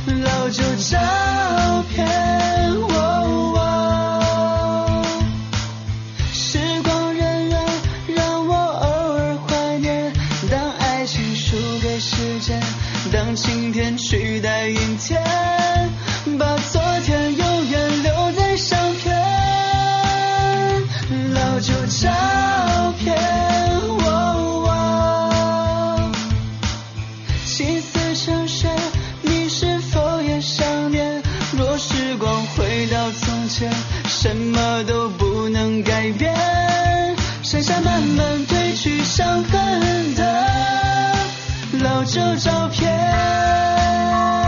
老旧照片，时光荏苒让我偶尔怀念，当爱情输给时间，当晴天取代阴天，把昨天永远留在相片，老旧照片，青丝成雪，你是否也想念？若时光回到从前，什么都不能改变，剩下慢慢褪去伤痕的老旧照片。